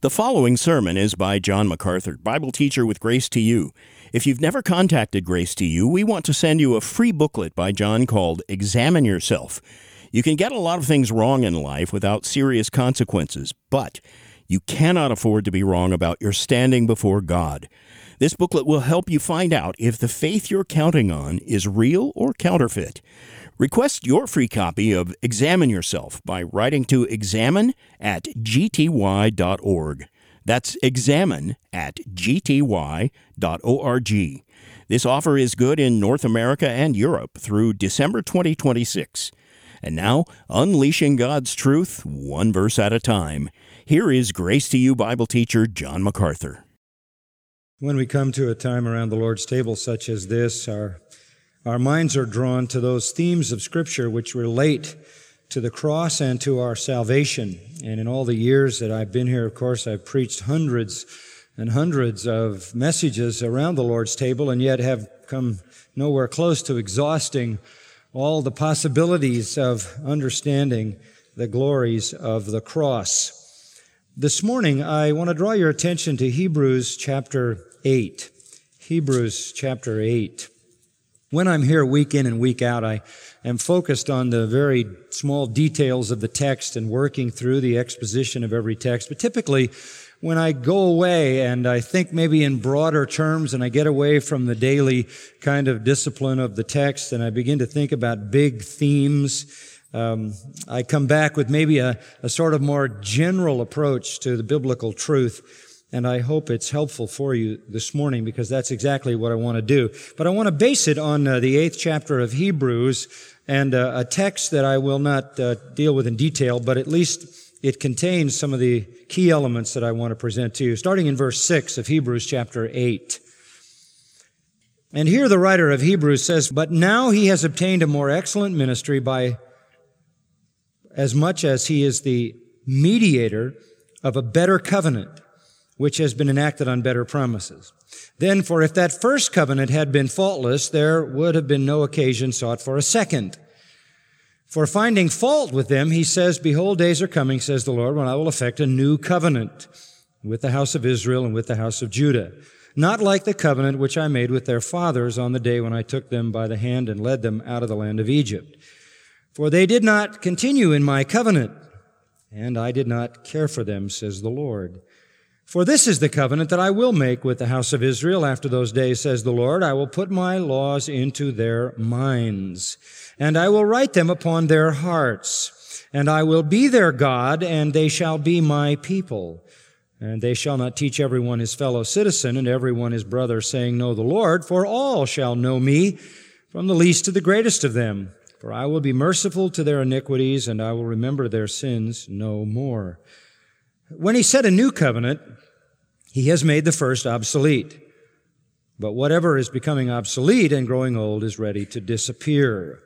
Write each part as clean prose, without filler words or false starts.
The following sermon is by John MacArthur, Bible teacher with Grace to You. If you've never contacted Grace to You, we want to send you a free booklet by John called Examine Yourself. You can get a lot of things wrong in life without serious consequences, but you cannot afford to be wrong about your standing before God. This booklet will help you find out if the faith you're counting on is real or counterfeit. Request your free copy of Examine Yourself by writing to examine@gty.org. That's examine@gty.org. This offer is good in North America and Europe through December 2026. And now, unleashing God's truth, one verse at a time. Here is Grace to You Bible teacher John MacArthur. When we come to a time around the Lord's table such as this, our minds are drawn to those themes of Scripture which relate to the cross and to our salvation. And in all the years that I've been here, of course, I've preached hundreds and hundreds of messages around the Lord's table, and yet have come nowhere close to exhausting all the possibilities of understanding the glories of the cross. This morning, I want to draw your attention to Hebrews chapter 8. Hebrews chapter 8. When I'm here week in and week out, I am focused on the very small details of the text and working through the exposition of every text. But typically, when I go away and I think maybe in broader terms and I get away from the daily kind of discipline of the text and I begin to think about big themes, I come back with maybe a sort of more general approach to the biblical truth. And I hope it's helpful for you this morning, because that's exactly what I want to do. But I want to base it on the 8th chapter of Hebrews, and a text that I will not deal with in detail, but at least it contains some of the key elements that I want to present to you, starting in verse 6 of Hebrews chapter 8. And here the writer of Hebrews says, "But now he has obtained a more excellent ministry by as much as he is the mediator of a better covenant, which has been enacted on better promises. Then, for if that first covenant had been faultless, there would have been no occasion sought for a second. For finding fault with them, he says, Behold, days are coming, says the Lord, when I will effect a new covenant with the house of Israel and with the house of Judah, not like the covenant which I made with their fathers on the day when I took them by the hand and led them out of the land of Egypt. For they did not continue in my covenant, and I did not care for them, says the Lord. For this is the covenant that I will make with the house of Israel after those days, says the Lord. I will put my laws into their minds, and I will write them upon their hearts. And I will be their God, and they shall be my people. And they shall not teach everyone his fellow citizen, and everyone his brother, saying, Know the Lord, for all shall know me, from the least to the greatest of them. For I will be merciful to their iniquities, and I will remember their sins no more." When he said a new covenant, he has made the first obsolete. But whatever is becoming obsolete and growing old is ready to disappear.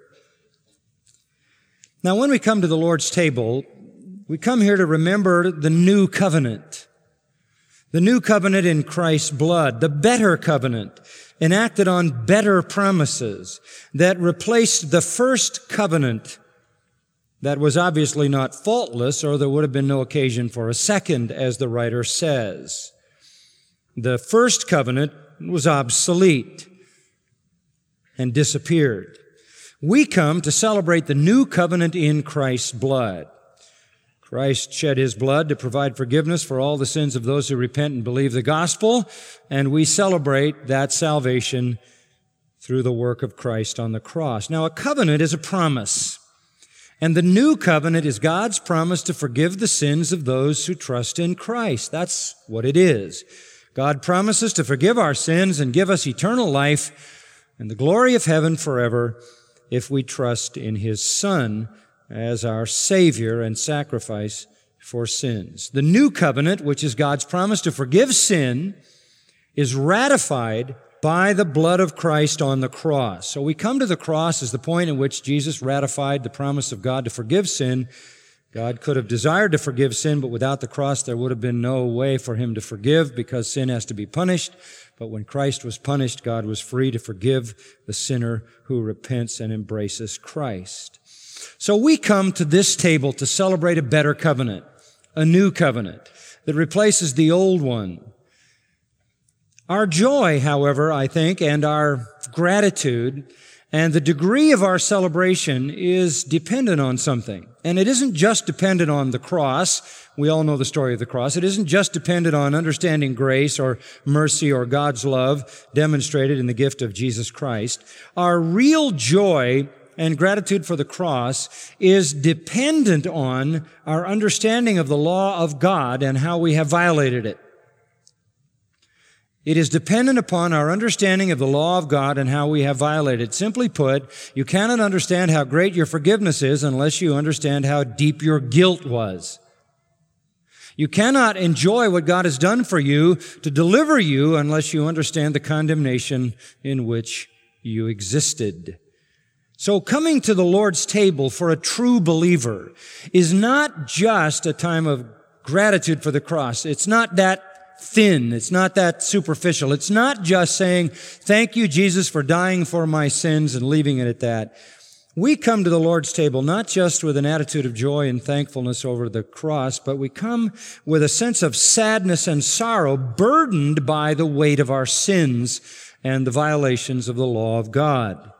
Now, when we come to the Lord's table, we come here to remember the new covenant. The new covenant in Christ's blood, the better covenant, enacted on better promises that replaced the first covenant that was obviously not faultless, or there would have been no occasion for a second, as the writer says. The first covenant was obsolete and disappeared. We come to celebrate the new covenant in Christ's blood. Christ shed his blood to provide forgiveness for all the sins of those who repent and believe the gospel, and we celebrate that salvation through the work of Christ on the cross. Now, a covenant is a promise. And the new covenant is God's promise to forgive the sins of those who trust in Christ. That's what it is. God promises to forgive our sins and give us eternal life and the glory of heaven forever if we trust in his Son as our Savior and sacrifice for sins. The new covenant, which is God's promise to forgive sin, is ratified by the blood of Christ on the cross. So we come to the cross as the point in which Jesus ratified the promise of God to forgive sin. God could have desired to forgive sin, but without the cross there would have been no way for him to forgive, because sin has to be punished. But when Christ was punished, God was free to forgive the sinner who repents and embraces Christ. So we come to this table to celebrate a better covenant, a new covenant. that replaces the old one. Our joy, however, I think, and our gratitude and the degree of our celebration is dependent on something. And it isn't just dependent on the cross. We all know the story of the cross. It isn't just dependent on understanding grace or mercy or God's love demonstrated in the gift of Jesus Christ. Our real joy and gratitude for the cross is dependent on our understanding of the law of God and how we have violated it. It is dependent upon our understanding of the law of God and how we have violated. Simply put, you cannot understand how great your forgiveness is unless you understand how deep your guilt was. You cannot enjoy what God has done for you to deliver you unless you understand the condemnation in which you existed. So coming to the Lord's table for a true believer is not just a time of gratitude for the cross. It's not that thin. It's not that superficial. It's not just saying, thank you, Jesus, for dying for my sins and leaving it at that. We come to the Lord's table not just with an attitude of joy and thankfulness over the cross, but we come with a sense of sadness and sorrow, burdened by the weight of our sins and the violations of the law of God.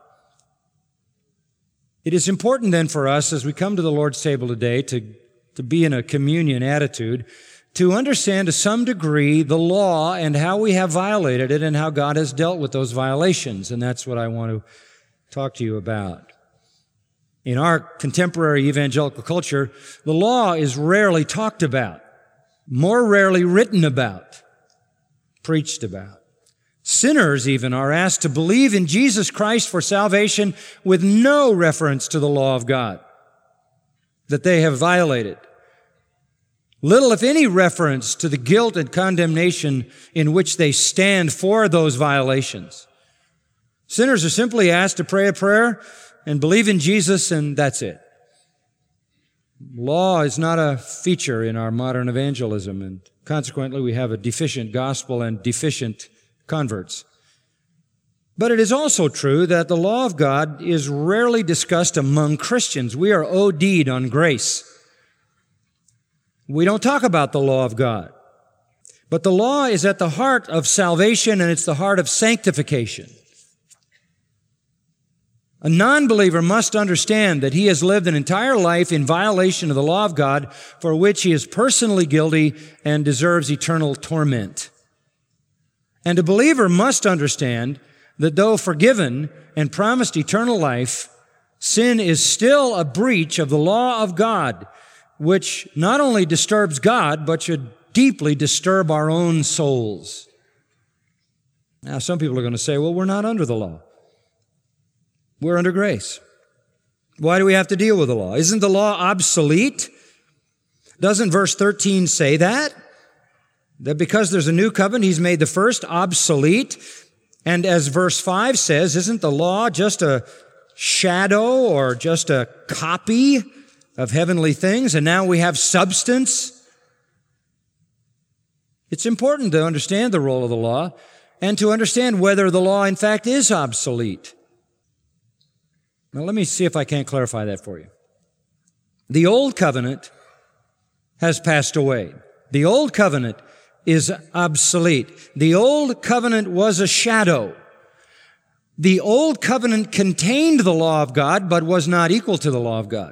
It is important then for us, as we come to the Lord's table today, to be in a communion attitude, to understand to some degree the law and how we have violated it and how God has dealt with those violations. And that's what I want to talk to you about. In our contemporary evangelical culture, the law is rarely talked about, more rarely written about, preached about. Sinners even are asked to believe in Jesus Christ for salvation with no reference to the law of God that they have violated. Little, if any, reference to the guilt and condemnation in which they stand for those violations. Sinners are simply asked to pray a prayer and believe in Jesus, and that's it. Law is not a feature in our modern evangelism, and consequently we have a deficient gospel and deficient converts. But it is also true that the law of God is rarely discussed among Christians. We are OD'd on grace. We don't talk about the law of God. But the law is at the heart of salvation, and it's the heart of sanctification. A non-believer must understand that he has lived an entire life in violation of the law of God for which he is personally guilty and deserves eternal torment. And a believer must understand that though forgiven and promised eternal life, sin is still a breach of the law of God, which not only disturbs God, but should deeply disturb our own souls. Now, some people are going to say, well, we're not under the law. We're under grace. Why do we have to deal with the law? Isn't the law obsolete? Doesn't verse 13 say that? That because there's a new covenant, He's made the first obsolete. And as verse 5 says, isn't the law just a shadow or just a copy of heavenly things, and now we have substance? It's important to understand the role of the law and to understand whether the law, in fact, is obsolete. Now, let me see if I can't clarify that for you. The old covenant has passed away. The old covenant is obsolete. The old covenant was a shadow. The old covenant contained the law of God, but was not equal to the law of God.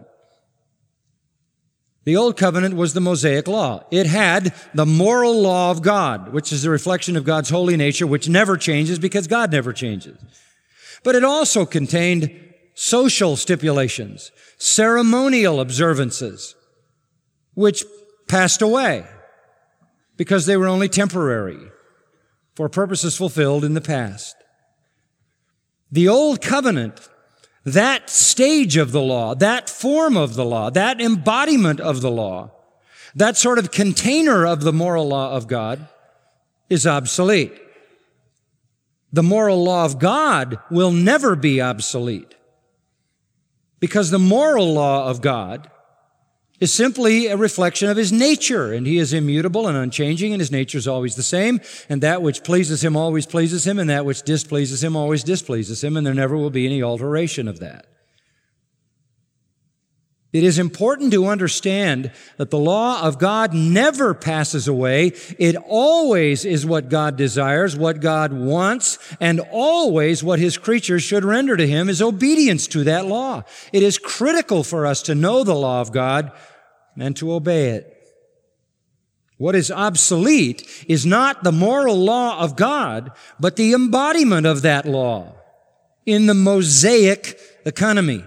The old covenant was the Mosaic law. It had the moral law of God, which is a reflection of God's holy nature, which never changes because God never changes. But it also contained social stipulations, ceremonial observances, which passed away because they were only temporary for purposes fulfilled in the past. The old covenant, that stage of the law, that form of the law, that embodiment of the law, that sort of container of the moral law of God is obsolete. The moral law of God will never be obsolete because the moral law of God is simply a reflection of His nature, and He is immutable and unchanging, and His nature is always the same, and that which pleases Him always pleases Him, and that which displeases Him always displeases Him, and there never will be any alteration of that. It is important to understand that the law of God never passes away. It always is what God desires, what God wants, and always what His creatures should render to Him is obedience to that law. It is critical for us to know the law of God and to obey it. What is obsolete is not the moral law of God, but the embodiment of that law in the Mosaic economy.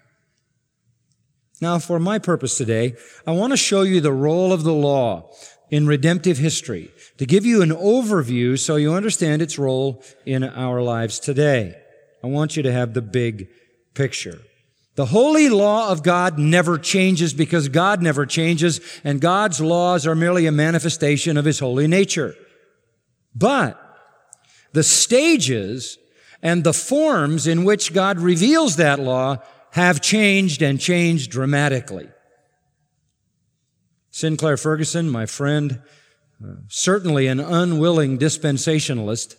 Now, for my purpose today, I want to show you the role of the law in redemptive history, to give you an overview so you understand its role in our lives today. I want you to have the big picture. The holy law of God never changes because God never changes, and God's laws are merely a manifestation of His holy nature. But the stages and the forms in which God reveals that law have changed and changed dramatically. Sinclair Ferguson, my friend, certainly an unwilling dispensationalist,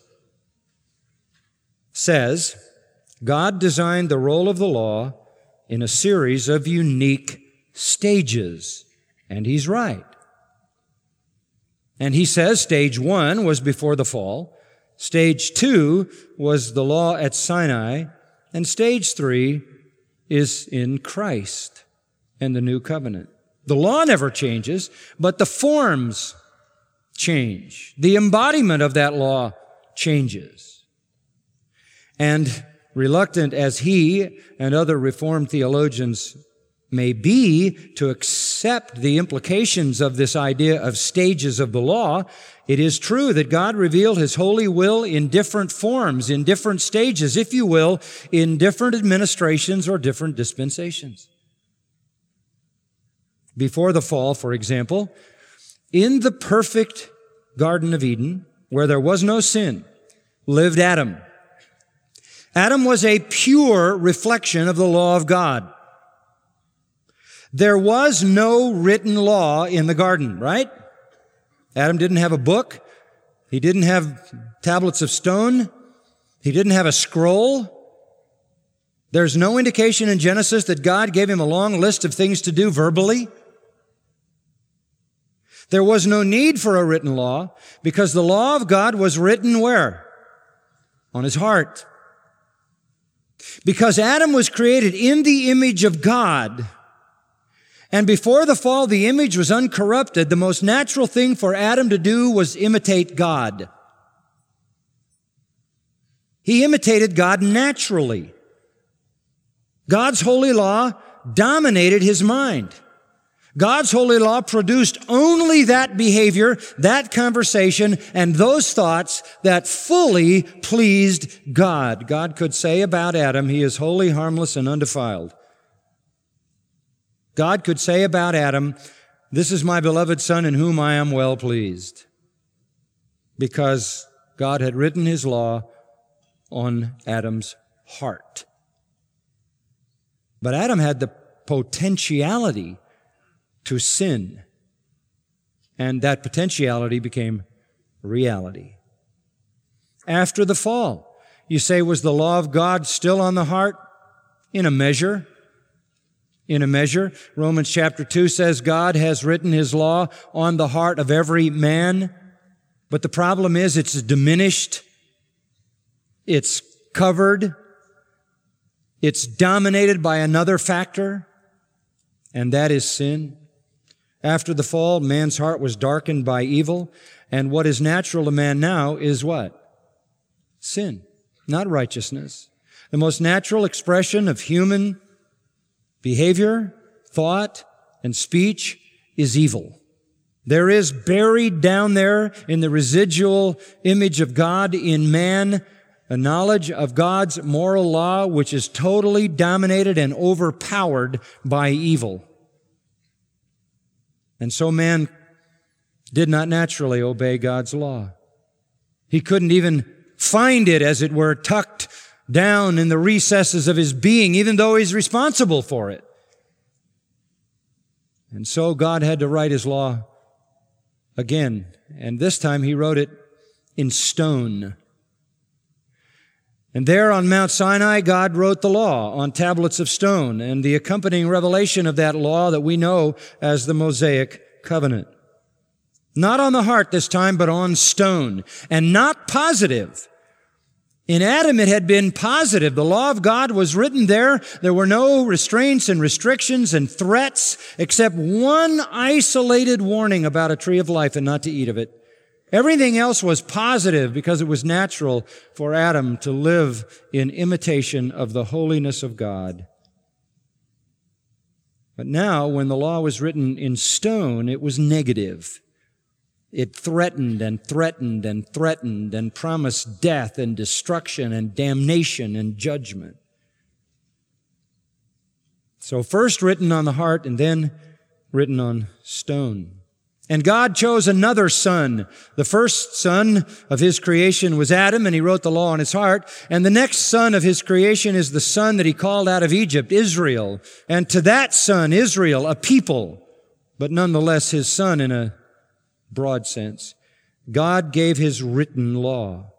says, God designed the role of the law in a series of unique stages. And he's right. And he says stage 1 was before the fall, stage 2 was the law at Sinai, and stage 3 is in Christ and the new covenant. The law never changes, but the forms change. The embodiment of that law changes. And reluctant as he and other Reformed theologians may be to accept the implications of this idea of stages of the law, it is true that God revealed His holy will in different forms, in different stages, if you will, in different administrations or different dispensations. Before the fall, for example, in the perfect Garden of Eden, where there was no sin, lived Adam. Adam was a pure reflection of the law of God. There was no written law in the garden, right? Adam didn't have a book. He didn't have tablets of stone. He didn't have a scroll. There's no indication in Genesis that God gave him a long list of things to do verbally. There was no need for a written law because the law of God was written where? On his heart. Because Adam was created in the image of God, and before the fall, the image was uncorrupted. The most natural thing for Adam to do was imitate God. He imitated God naturally. God's holy law dominated his mind. God's holy law produced only that behavior, that conversation, and those thoughts that fully pleased God. God could say about Adam, he is holy, harmless, and undefiled. God could say about Adam, this is my beloved Son in whom I am well pleased. Because God had written His law on Adam's heart. But Adam had the potentiality to sin, and that potentiality became reality. After the fall, you say, was the law of God still on the heart? In a measure. In a measure. Romans chapter 2 says God has written His law on the heart of every man, but the problem is it's diminished, it's covered, it's dominated by another factor, and that is sin. After the fall, man's heart was darkened by evil, and what is natural to man now is what? Sin, not righteousness. The most natural expression of human behavior, thought, and speech is evil. There is buried down there in the residual image of God in man a knowledge of God's moral law which is totally dominated and overpowered by evil. And so man did not naturally obey God's law. He couldn't even find it, as it were, tucked down in the recesses of his being, even though he's responsible for it. And so God had to write His law again, and this time He wrote it in stone. And there on Mount Sinai, God wrote the law on tablets of stone and the accompanying revelation of that law that we know as the Mosaic covenant. Not on the heart this time, but on stone, and not positive. In Adam, it had been positive. The law of God was written there. There were no restraints and restrictions and threats, except one isolated warning about a tree of life and not to eat of it. Everything else was positive because it was natural for Adam to live in imitation of the holiness of God. But now, when the law was written in stone, it was negative. It threatened and threatened and threatened and promised death and destruction and damnation and judgment. So first written on the heart and then written on stone. And God chose another son. The first son of His creation was Adam, and He wrote the law on his heart. And the next son of His creation is the son that He called out of Egypt, Israel. And to that son, Israel, a people, but nonetheless His son in a broad sense, God gave His written law.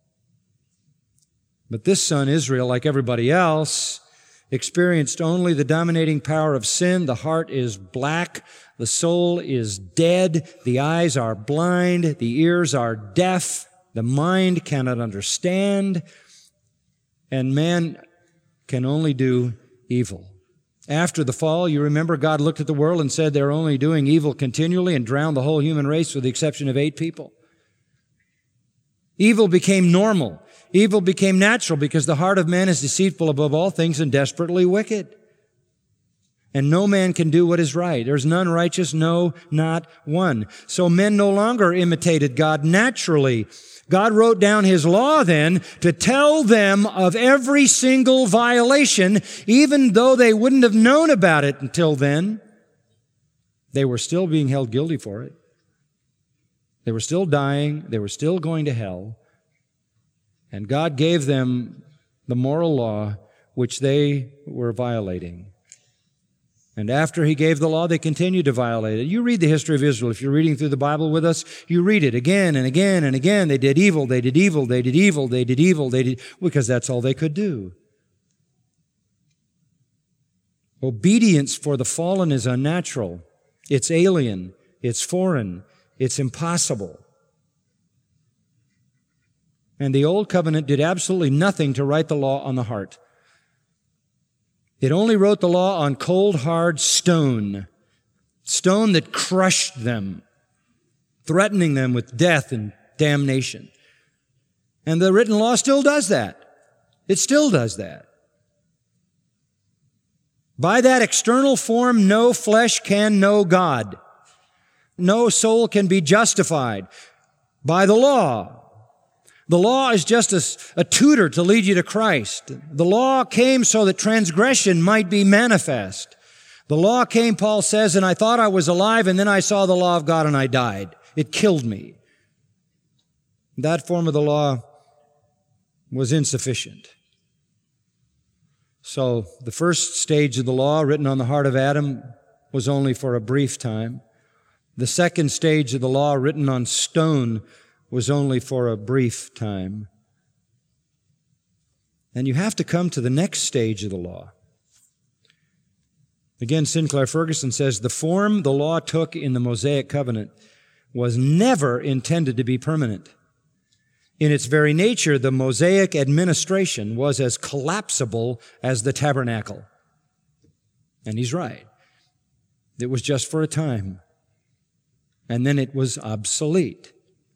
But this son, Israel, like everybody else, experienced only the dominating power of sin. The heart is black. The soul is dead. The eyes are blind. The ears are deaf. The mind cannot understand. And man can only do evil. After the fall, you remember God looked at the world and said they're only doing evil continually and drowned the whole human race with the exception of 8 people. Evil became normal. Evil became natural because the heart of man is deceitful above all things and desperately wicked. And no man can do what is right. There's none righteous, no, not one. So men no longer imitated God naturally. God wrote down His law then to tell them of every single violation, even though they wouldn't have known about it until then. They were still being held guilty for it. They were still dying. They were still going to hell. And God gave them the moral law which they were violating. And after He gave the law, they continued to violate it. You read the history of Israel. If you're reading through the Bible with us, you read it again and again and again. They did evil, they did evil, they did evil, they did evil, because that's all they could do. Obedience for the fallen is unnatural. It's alien. It's foreign. It's impossible. And the Old Covenant did absolutely nothing to write the law on the heart. It only wrote the law on cold, hard stone that crushed them, threatening them with death and damnation. And the written law still does that. It still does that. By that external form, no flesh can know God. No soul can be justified by the law. The law is just a tutor to lead you to Christ. The law came so that transgression might be manifest. The law came, Paul says, and I thought I was alive, and then I saw the law of God and I died. It killed me. That form of the law was insufficient. So the first stage of the law, written on the heart of Adam, was only for a brief time. The second stage of the law, written on stone, was only for a brief time. And you have to come to the next stage of the law. Again, Sinclair Ferguson says, the form the law took in the Mosaic covenant was never intended to be permanent. In its very nature, the Mosaic administration was as collapsible as the tabernacle. And he's right. It was just for a time. And then it was obsolete.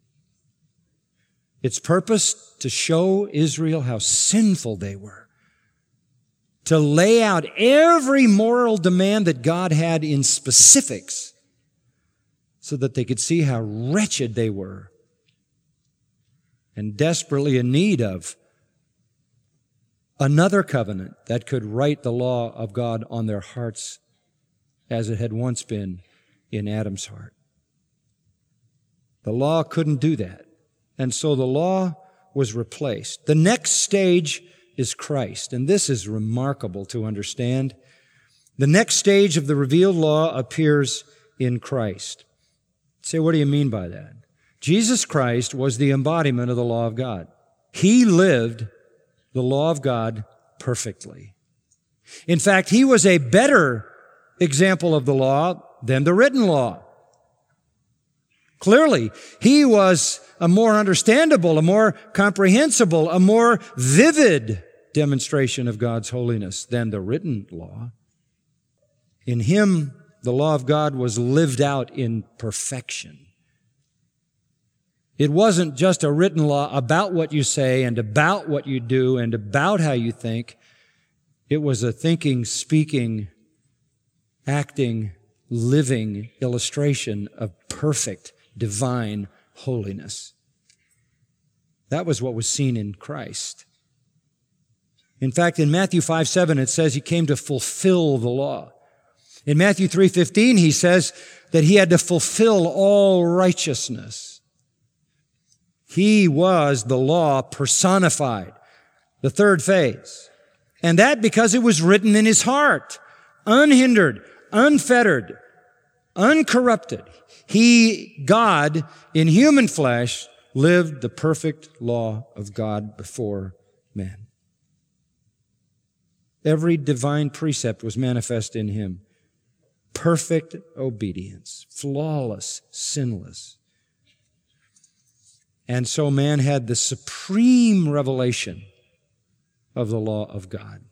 Its purpose to show Israel how sinful they were, to lay out every moral demand that God had in specifics so that they could see how wretched they were and desperately in need of another covenant that could write the law of God on their hearts as it had once been in Adam's heart. The law couldn't do that. And so the law was replaced. The next stage is Christ, and this is remarkable to understand. The next stage of the revealed law appears in Christ. Say, what do you mean by that? Jesus Christ was the embodiment of the law of God. He lived the law of God perfectly. In fact, he was a better example of the law than the written law. Clearly, he was a more understandable, a more comprehensible, a more vivid demonstration of God's holiness than the written law. In him, the law of God was lived out in perfection. It wasn't just a written law about what you say and about what you do and about how you think. It was a thinking, speaking, acting, living illustration of perfect, divine holiness. That was what was seen in Christ. In fact, in Matthew 5:7, it says he came to fulfill the law. In Matthew 3:15, he says that he had to fulfill all righteousness. He was the law personified, the third phase. And that because it was written in his heart, unhindered, unfettered, uncorrupted. He, God, in human flesh, lived the perfect law of God before men. Every divine precept was manifest in him. Perfect obedience, flawless, sinless. And so man had the supreme revelation of the law of God.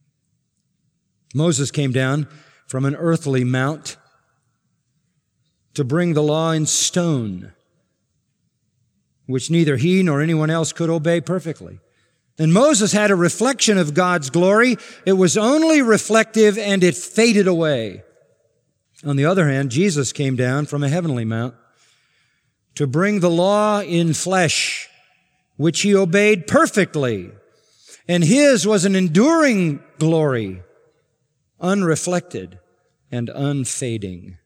Moses came down from an earthly mount to bring the law in stone, which neither he nor anyone else could obey perfectly. And Moses had a reflection of God's glory. It was only reflective and it faded away. On the other hand, Jesus came down from a heavenly mount to bring the law in flesh, which he obeyed perfectly. And his was an enduring glory, unreflected and unfading.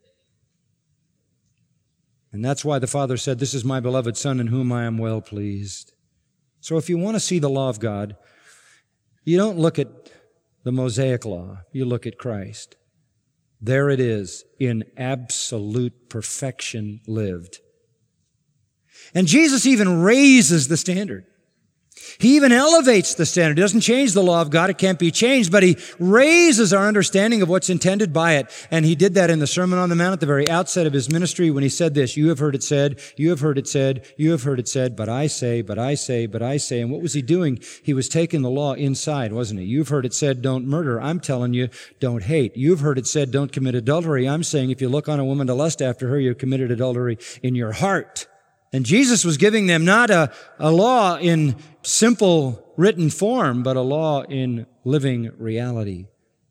And that's why the Father said, "This is my beloved Son in whom I am well pleased." So if you want to see the law of God, you don't look at the Mosaic law, you look at Christ. There it is, in absolute perfection lived. And Jesus even raises the standard. He even elevates the standard. He doesn't change the law of God. It can't be changed, but he raises our understanding of what's intended by it. And he did that in the Sermon on the Mount at the very outset of his ministry when he said this, "You have heard it said, you have heard it said, you have heard it said, but I say, but I say, but I say." And what was he doing? He was taking the law inside, wasn't he? You've heard it said, don't murder. I'm telling you, don't hate. You've heard it said, don't commit adultery. I'm saying if you look on a woman to lust after her, you've committed adultery in your heart. And Jesus was giving them not a law in simple written form, but a law in living reality.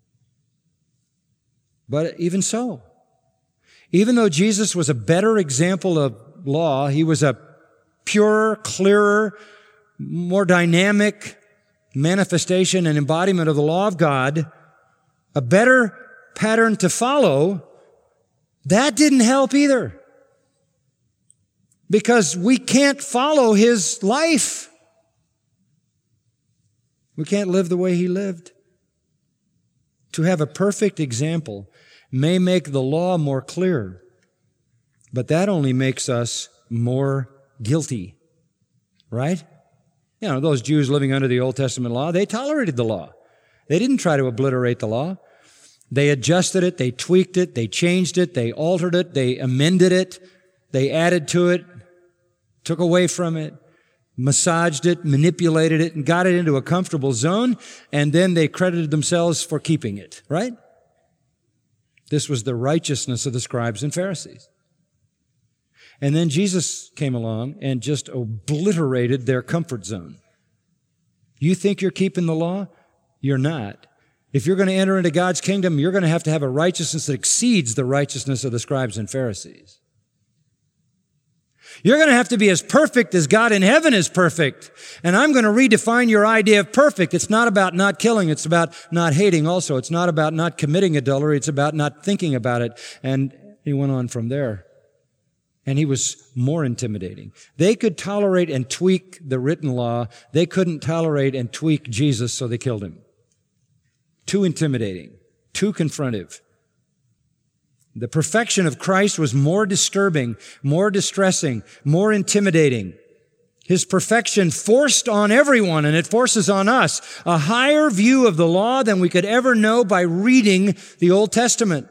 But even so, even though Jesus was a better example of law, he was a purer, clearer, more dynamic manifestation and embodiment of the law of God, a better pattern to follow, that didn't help either. Because we can't follow his life. We can't live the way he lived. To have a perfect example may make the law more clear, but that only makes us more guilty, right? You know, those Jews living under the Old Testament law, they tolerated the law. They didn't try to obliterate the law. They adjusted it, they tweaked it, they changed it, they altered it, they amended it, they added to it, took away from it, massaged it, manipulated it, and got it into a comfortable zone, and then they credited themselves for keeping it, right? This was the righteousness of the scribes and Pharisees. And then Jesus came along and just obliterated their comfort zone. You think you're keeping the law? You're not. If you're going to enter into God's kingdom, you're going to have a righteousness that exceeds the righteousness of the scribes and Pharisees. You're going to have to be as perfect as God in heaven is perfect. And I'm going to redefine your idea of perfect. It's not about not killing. It's about not hating also. It's not about not committing adultery. It's about not thinking about it. And he went on from there. And he was more intimidating. They could tolerate and tweak the written law. They couldn't tolerate and tweak Jesus, so they killed him. Too intimidating. Too confrontive. The perfection of Christ was more disturbing, more distressing, more intimidating. His perfection forced on everyone, and it forces on us a higher view of the law than we could ever know by reading the Old Testament.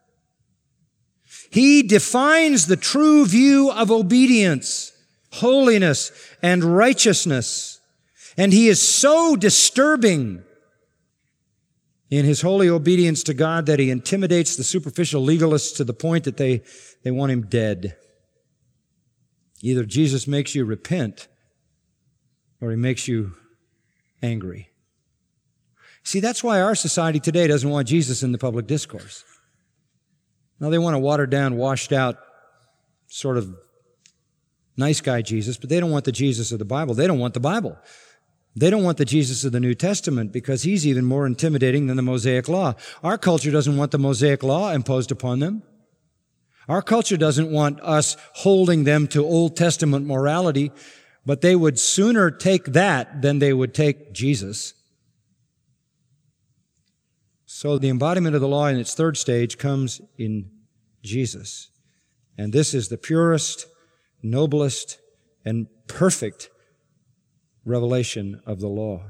He defines the true view of obedience, holiness, and righteousness. And He is so disturbing in His holy obedience to God that He intimidates the superficial legalists to the point that they want Him dead. Either Jesus makes you repent or He makes you angry. See, that's why our society today doesn't want Jesus in the public discourse. Now, they want a watered down, washed out, sort of nice guy Jesus, but they don't want the Jesus of the Bible. They don't want the Bible. They don't want the Jesus of the New Testament because He's even more intimidating than the Mosaic Law. Our culture doesn't want the Mosaic Law imposed upon them. Our culture doesn't want us holding them to Old Testament morality, but they would sooner take that than they would take Jesus. So the embodiment of the law in its third stage comes in Jesus. And this is the purest, noblest, and perfect revelation of the law.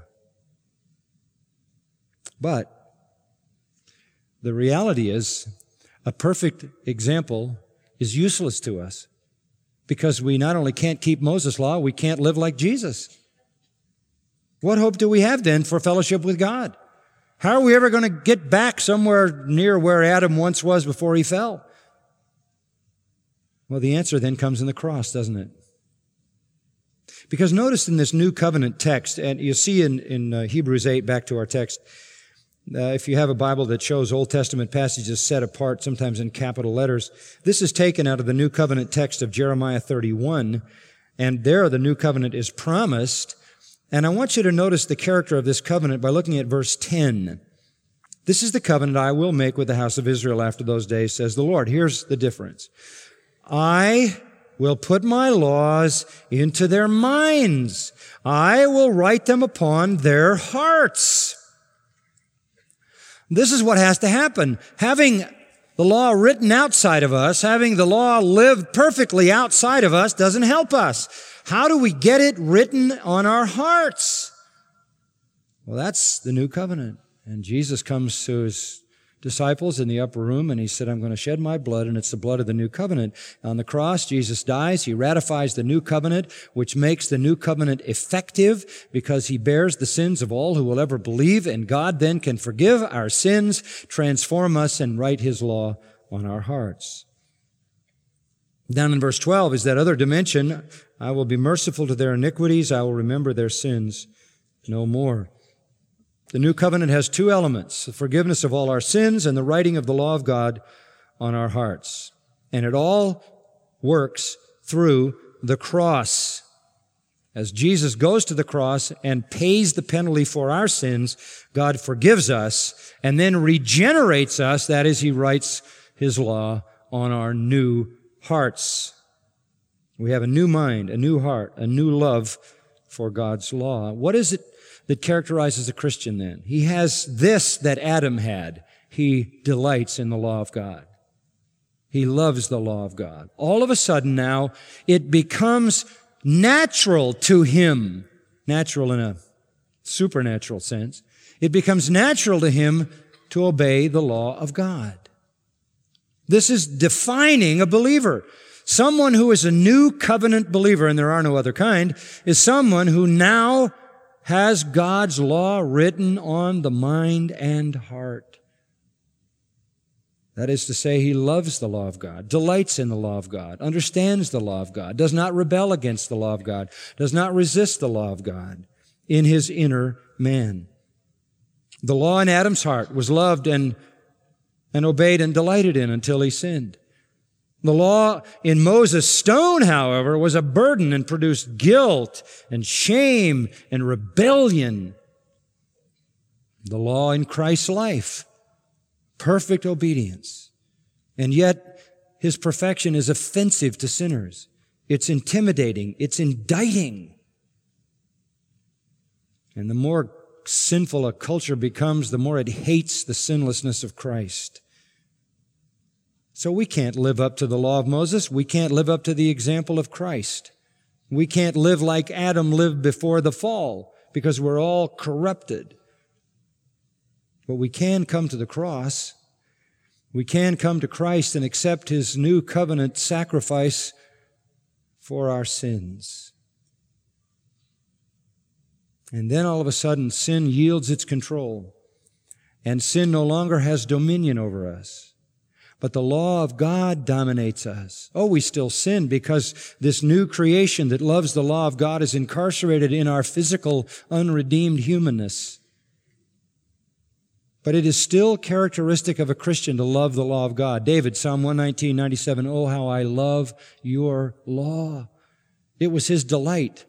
But the reality is, a perfect example is useless to us because we not only can't keep Moses' law, we can't live like Jesus. What hope do we have then for fellowship with God? How are we ever going to get back somewhere near where Adam once was before he fell? Well, the answer then comes in the cross, doesn't it? Because notice in this New Covenant text, and you see in Hebrews 8, back to our text, if you have a Bible that shows Old Testament passages set apart, sometimes in capital letters, this is taken out of the New Covenant text of Jeremiah 31, and there the New Covenant is promised. And I want you to notice the character of this covenant by looking at verse 10. This is the covenant I will make with the house of Israel after those days, says the Lord. Here's the difference. I will put my laws into their minds. I will write them upon their hearts. This is what has to happen. Having the law written outside of us, having the law lived perfectly outside of us doesn't help us. How do we get it written on our hearts? Well, that's the new covenant. And Jesus comes to His disciples in the upper room and He said, I'm going to shed my blood, and it's the blood of the new covenant. On the cross, Jesus dies. He ratifies the new covenant, which makes the new covenant effective because He bears the sins of all who will ever believe, and God then can forgive our sins, transform us, and write His law on our hearts. Down in verse 12 is that other dimension. I will be merciful to their iniquities. I will remember their sins no more. The new covenant has two elements, the forgiveness of all our sins and the writing of the law of God on our hearts. And it all works through the cross. As Jesus goes to the cross and pays the penalty for our sins, God forgives us and then regenerates us. That is, He writes His law on our new hearts. We have a new mind, a new heart, a new love for God's law. What is it that characterizes a Christian then? He has this that Adam had. He delights in the law of God. He loves the law of God. All of a sudden now, it becomes natural to him, natural in a supernatural sense. It becomes natural to him to obey the law of God. This is defining a believer. Someone who is a new covenant believer, and there are no other kind, is someone who now has God's law written on the mind and heart. That is to say, he loves the law of God, delights in the law of God, understands the law of God, does not rebel against the law of God, does not resist the law of God in his inner man. The law in Adam's heart was loved and obeyed and delighted in until he sinned. The law in Moses' stone, however, was a burden and produced guilt and shame and rebellion. The law in Christ's life, perfect obedience. And yet, His perfection is offensive to sinners. It's intimidating. It's indicting. And the more sinful a culture becomes, the more it hates the sinlessness of Christ. So we can't live up to the law of Moses. We can't live up to the example of Christ. We can't live like Adam lived before the fall because we're all corrupted. But we can come to the cross. We can come to Christ and accept His new covenant sacrifice for our sins. And then all of a sudden, sin yields its control, and sin no longer has dominion over us. But the law of God dominates us. Oh, we still sin because this new creation that loves the law of God is incarcerated in our physical, unredeemed humanness. But it is still characteristic of a Christian to love the law of God. David, Psalm 119:97, oh, how I love your law. It was his delight.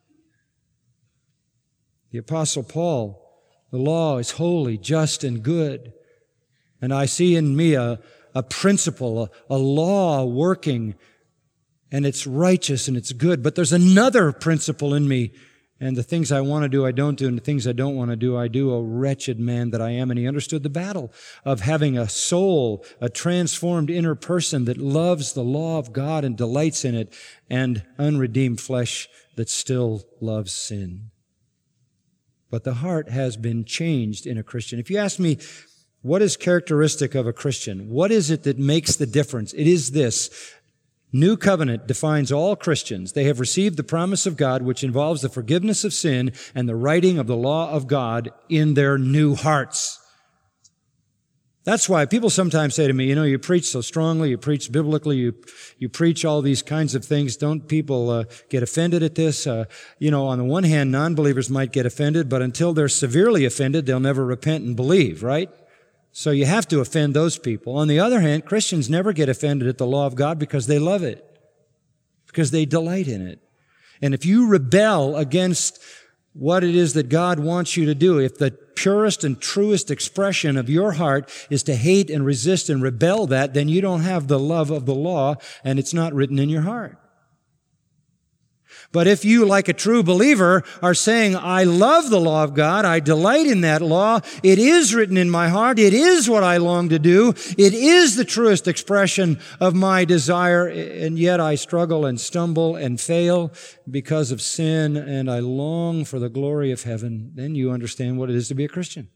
The Apostle Paul, the law is holy, just, and good. And I see in me a principle, a law working, and it's righteous and it's good. But there's another principle in me, and the things I want to do, I don't do, and the things I don't want to do, I do. O wretched man that I am. And he understood the battle of having a soul, a transformed inner person that loves the law of God and delights in it, and unredeemed flesh that still loves sin. But the heart has been changed in a Christian. If you ask me, what is characteristic of a Christian? What is it that makes the difference? It is this. New covenant defines all Christians. They have received the promise of God, which involves the forgiveness of sin and the writing of the law of God in their new hearts. That's why people sometimes say to me, you preach so strongly, you preach biblically, you preach all these kinds of things. Don't people get offended at this? On the one hand, non-believers might get offended, but until they're severely offended, they'll never repent and believe, right? So you have to offend those people. On the other hand, Christians never get offended at the law of God because they love it, because they delight in it. And if you rebel against what it is that God wants you to do, if the purest and truest expression of your heart is to hate and resist and rebel that, then you don't have the love of the law, and it's not written in your heart. But if you, like a true believer, are saying, I love the law of God, I delight in that law, it is written in my heart, it is what I long to do, it is the truest expression of my desire, and yet I struggle and stumble and fail because of sin, and I long for the glory of heaven, then you understand what it is to be a Christian.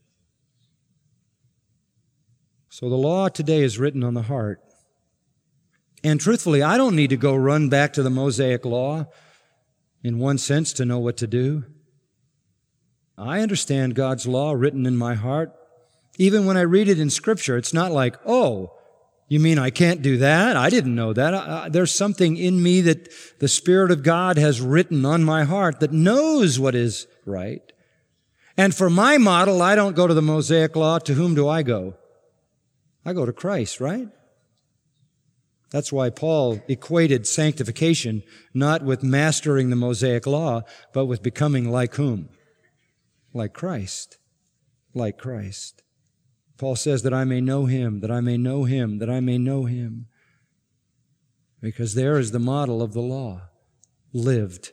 So the law today is written on the heart. And truthfully, I don't need to go run back to the Mosaic law in one sense to know what to do. I understand God's law written in my heart. Even when I read it in Scripture, it's not like, oh, you mean I can't do that? I didn't know that. There's something in me that the Spirit of God has written on my heart that knows what is right. And for my model, I don't go to the Mosaic law. To whom do I go? I go to Christ, right? That's why Paul equated sanctification not with mastering the Mosaic law, but with becoming like whom? Like Christ. Like Christ. Paul says that I may know Him, that I may know Him, that I may know Him. Because there is the model of the law, lived.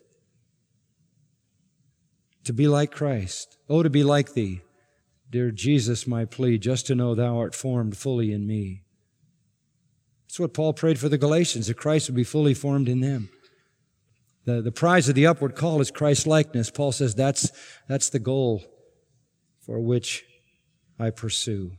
To be like Christ. Oh, to be like Thee. Dear Jesus, my plea, just to know Thou art formed fully in me. That's what Paul prayed for the Galatians, that Christ would be fully formed in them. The prize of the upward call is Christ-likeness. Paul says that's the goal for which I pursue.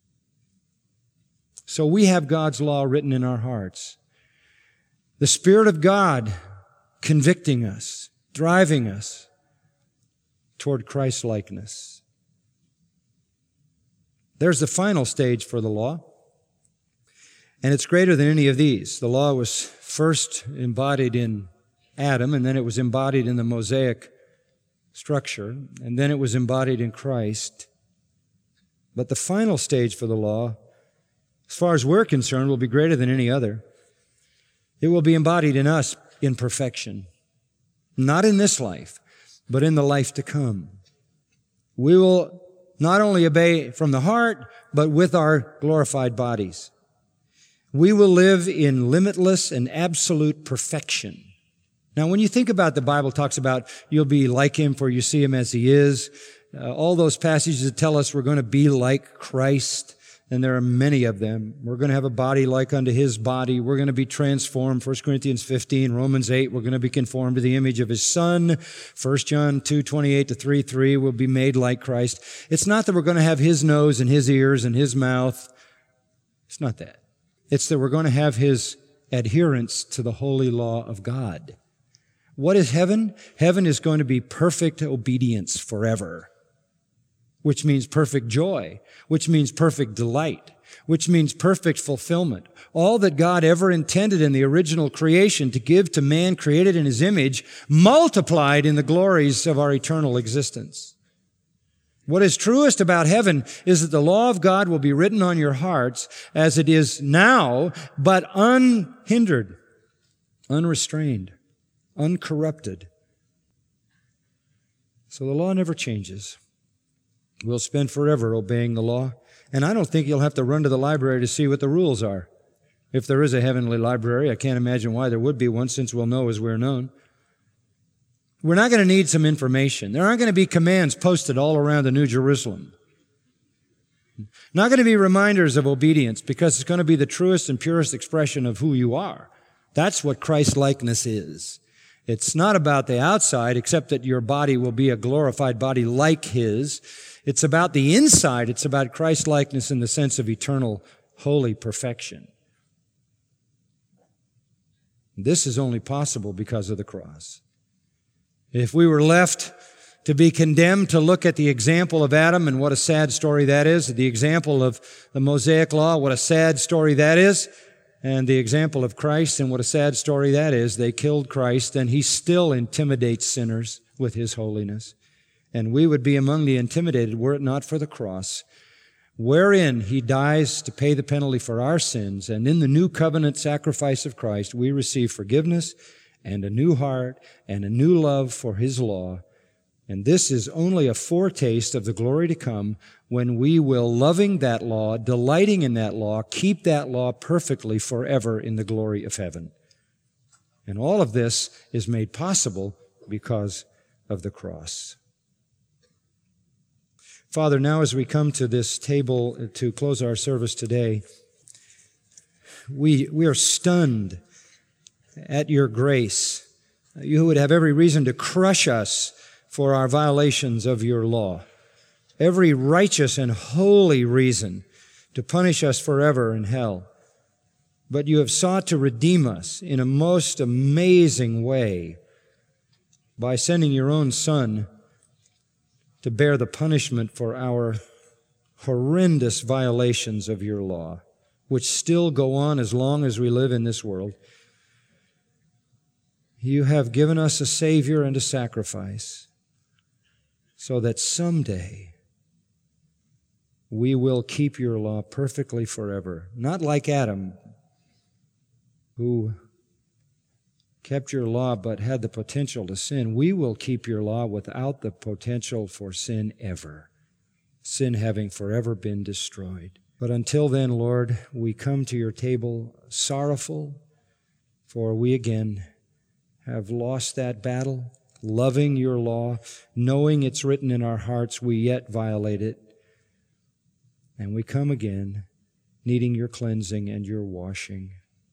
So we have God's law written in our hearts. The Spirit of God convicting us, driving us toward Christ-likeness. There's the final stage for the law. And it's greater than any of these. The law was first embodied in Adam, and then it was embodied in the Mosaic structure, and then it was embodied in Christ. But the final stage for the law, as far as we're concerned, will be greater than any other. It will be embodied in us in perfection. Not in this life, but in the life to come. We will not only obey from the heart, but with our glorified bodies. We will live in limitless and absolute perfection. Now, when you think about the Bible talks about you'll be like Him for you see Him as He is, all those passages that tell us we're going to be like Christ, and there are many of them. We're going to have a body like unto His body. We're going to be transformed. 1 Corinthians 15, Romans 8, we're going to be conformed to the image of His Son. 1 John 2, 28 to 3, we'll be made like Christ. It's not that we're going to have His nose and His ears and His mouth. It's not that. It's that we're going to have His adherence to the holy law of God. What is heaven? Heaven is going to be perfect obedience forever, which means perfect joy, which means perfect delight, which means perfect fulfillment. All that God ever intended in the original creation to give to man created in His image, multiplied in the glories of our eternal existence. What is truest about heaven is that the law of God will be written on your hearts as it is now, but unhindered, unrestrained, uncorrupted. So the law never changes. We'll spend forever obeying the law. And I don't think you'll have to run to the library to see what the rules are. If there is a heavenly library, I can't imagine why there would be one, since we'll know as we're known. We're not going to need some information. There aren't going to be commands posted all around the New Jerusalem. Not going to be reminders of obedience, because it's going to be the truest and purest expression of who you are. That's what Christ-likeness is. It's not about the outside, except that your body will be a glorified body like His. It's about the inside. It's about Christ-likeness in the sense of eternal, holy perfection. This is only possible because of the cross. If we were left to be condemned to look at the example of Adam, and what a sad story that is, the example of the Mosaic Law, what a sad story that is, and the example of Christ, and what a sad story that is, they killed Christ, and He still intimidates sinners with His holiness. And we would be among the intimidated were it not for the cross, wherein He dies to pay the penalty for our sins, and in the new covenant sacrifice of Christ, we receive forgiveness and a new heart, and a new love for His law. And this is only a foretaste of the glory to come, when we will, loving that law, delighting in that law, keep that law perfectly forever in the glory of heaven. And all of this is made possible because of the cross. Father, now as we come to this table to close our service today, we are stunned at Your grace. You would have every reason to crush us for our violations of Your law. Every righteous and holy reason to punish us forever in hell. But You have sought to redeem us in a most amazing way by sending Your own Son to bear the punishment for our horrendous violations of Your law, which still go on as long as we live in this world. You have given us a Savior and a sacrifice, so that someday we will keep Your law perfectly forever. Not like Adam, who kept Your law but had the potential to sin. We will keep Your law without the potential for sin ever, sin having forever been destroyed. But until then, Lord, we come to Your table sorrowful, for we again have lost that battle, loving Your law, knowing it's written in our hearts, we yet violate it. And we come again, needing Your cleansing and Your washing.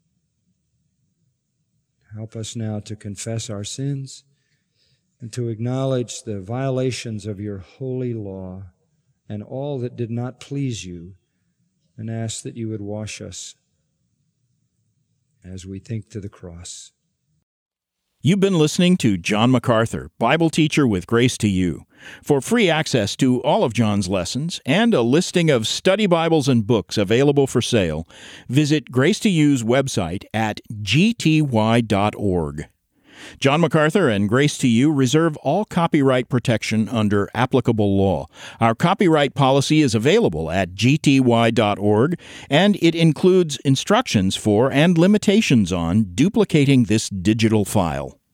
Help us now to confess our sins and to acknowledge the violations of Your holy law and all that did not please You, and ask that You would wash us as we think to the cross. You've been listening to John MacArthur, Bible teacher with Grace to You. For free access to all of John's lessons and a listing of study Bibles and books available for sale, visit Grace to You's website at gty.org. John MacArthur and Grace to You reserve all copyright protection under applicable law. Our copyright policy is available at gty.org, and it includes instructions for and limitations on duplicating this digital file.